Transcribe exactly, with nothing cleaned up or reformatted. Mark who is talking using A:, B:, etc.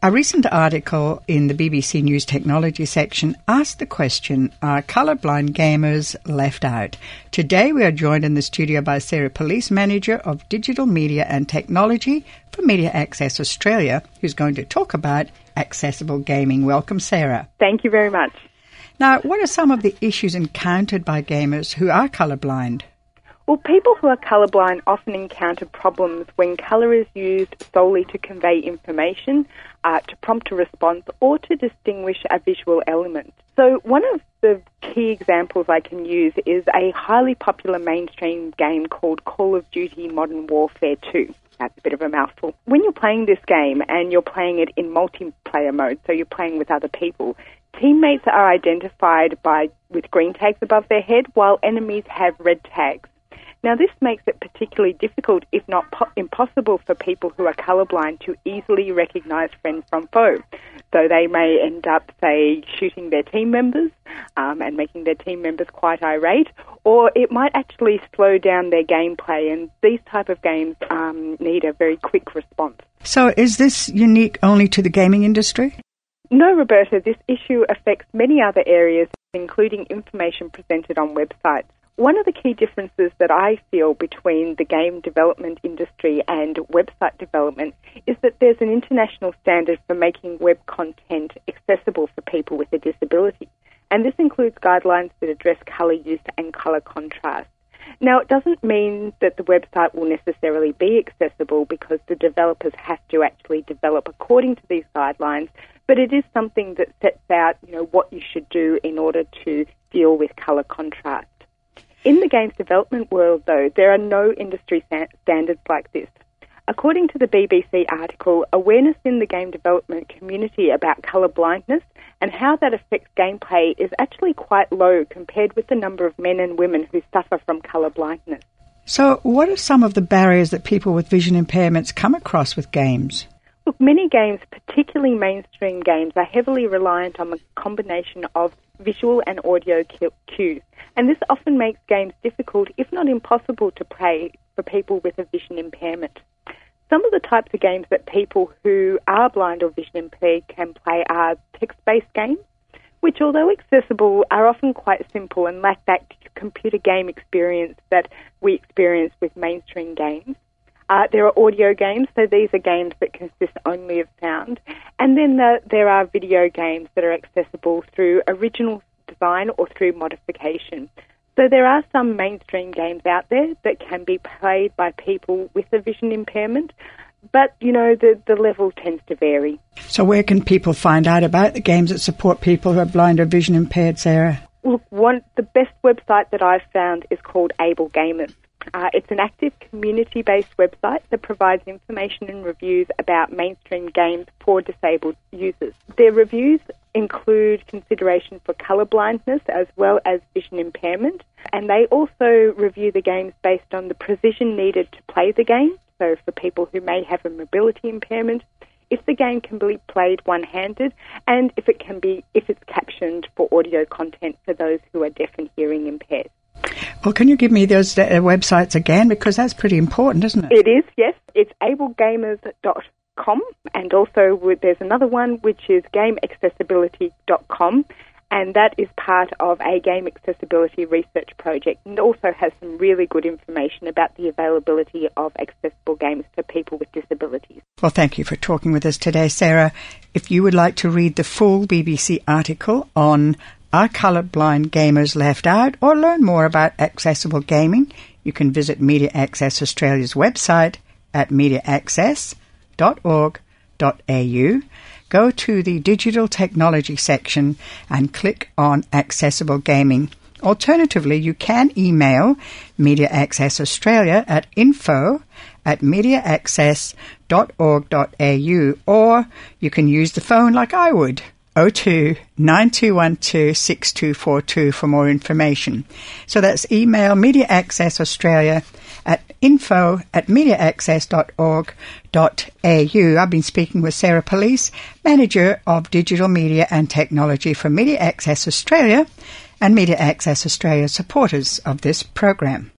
A: A recent article in the B B C News Technology section asked the question, are colourblind gamers left out? Today we are joined in the studio by Sarah Police, Manager of Digital Media and Technology for Media Access Australia, who's going to talk about accessible gaming. Welcome, Sarah.
B: Thank you very much.
A: Now, what are some of the issues encountered by gamers who are colourblind?
B: Well, people who are colourblind often encounter problems when colour is used solely to convey information, uh, to prompt a response, or to distinguish a visual element. So one of the key examples I can use is a highly popular mainstream game called Call of Duty Modern Warfare two. That's a bit of a mouthful. When you're playing this game and you're playing it in multiplayer mode, so you're playing with other people, teammates are identified by with green tags above their head, while enemies have red tags. Now, this makes it particularly difficult, if not po- impossible, for people who are colourblind to easily recognise friend from foe. So they may end up, say, shooting their team members um, and making their team members quite irate, or it might actually slow down their gameplay, and these type of games um, need a very quick response.
A: So is this unique only to the gaming industry?
B: No, Roberta, this issue affects many other areas, including information presented on websites. One of the key differences that I feel between the game development industry and website development is that there's an international standard for making web content accessible for people with a disability. And this includes guidelines that address colour use and colour contrast. Now, it doesn't mean that the website will necessarily be accessible because the developers have to actually develop according to these guidelines, but it is something that sets out, you know, what you should do in order to deal with colour contrast. In the games development world, though, there are no industry standards like this. According to the B B C article, awareness in the game development community about colour blindness and how that affects gameplay is actually quite low compared with the number of men and women who suffer from colour blindness.
A: So what are some of the barriers that people with vision impairments come across with games?
B: Look, many games, particularly mainstream games, are heavily reliant on the combination of visual and audio cues, and this often makes games difficult, if not impossible, to play for people with a vision impairment. Some of the types of games that people who are blind or vision impaired can play are text-based games, which, although accessible, are often quite simple and lack that computer game experience that we experience with mainstream games. Uh, there are audio games, so these are games that consist only of sound. And then the, there are video games that are accessible through original design or through modification. So there are some mainstream games out there that can be played by people with a vision impairment, but, you know, the, the level tends to vary.
A: So where can people find out about the games that support people who are blind or vision impaired, Sarah?
B: Look, one, the best website that I've found is called Able Gamers. Uh, it's an active community-based website that provides information and reviews about mainstream games for disabled users. Their reviews include consideration for colour blindness as well as vision impairment, and they also review the games based on the precision needed to play the game. So for people who may have a mobility impairment, if the game can be played one-handed, and if it can be if it's captioned for audio content for those who are deaf and hearing impaired.
A: Well, can you give me those uh, websites again? Because that's pretty important, isn't it?
B: It is, yes. It's able gamers dot com, and also there's another one which is game accessibility dot com, and that is part of a game accessibility research project and also has some really good information about the availability of accessible games for people with disabilities.
A: Well, thank you for talking with us today, Sarah. If you would like to read the full B B C article on Are Colourblind Gamers Left Out, or learn more about accessible gaming, you can visit Media Access Australia's website at media access dot org dot a u. Go to the Digital Technology section and click on Accessible Gaming. Alternatively, you can email Media Access Australia at info at media access dot org dot a u, or you can use the phone like I would, oh two nine two one two six two four two for more information. So that's email Media Access Australia at info at media access dot org dot a u. I've been speaking with Sarah Police, Manager of Digital Media and Technology for Media Access Australia, and Media Access Australia supporters of this program.